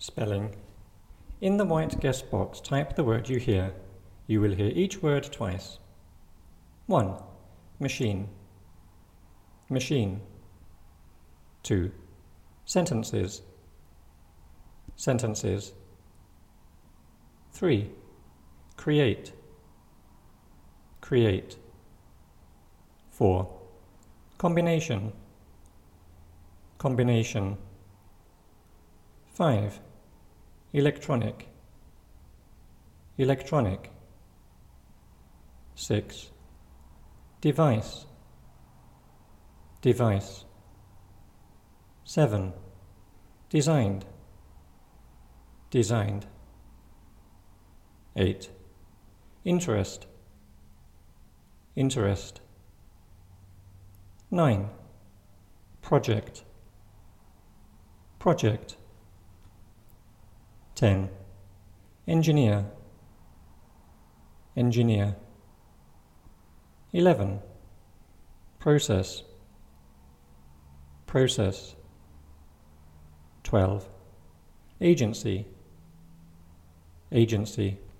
Spelling. In the white guest box, type the word you hear. You will hear each word twice. 1. Machine. Machine. 2. Sentences. Sentences. 3. Create. Create. 4. Combination. Combination. 5. Electronic. Electronic. 6. Device. Device. 7. Designed. Designed. 8. Interest. Interest. 9. Project. Project. 10. Engineer. Engineer. 11. Process. Process. 12. Agency. Agency.